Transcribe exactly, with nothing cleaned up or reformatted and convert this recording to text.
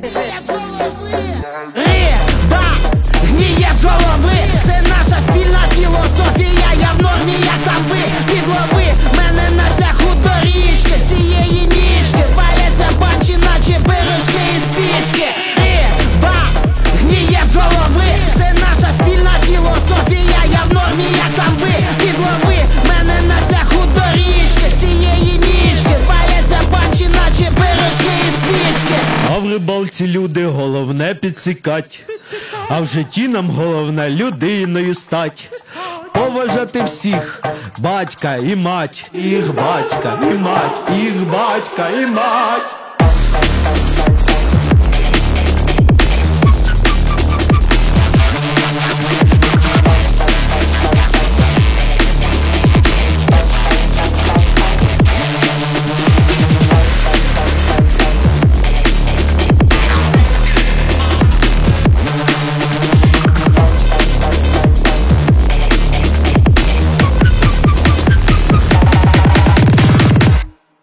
Риба гніє з голови, це наша спільна філософія. Я в нормі, як там ви, підлови мене на шляху до річки. Цієї нічки паляться банчі, наче пирожки і спічки. Риба гніє з голови, це наша спільна філософія. Я в нормі, як там ви, підлови мене на шляху до річки. Цієї нічки паляться банчі, наче пирожки і спічки. А в рибалці, люди, головне підсікать, а в житті нам головне людиною стать. Поважати всіх, батька і мать, їх батька і мать, їх батька і мать.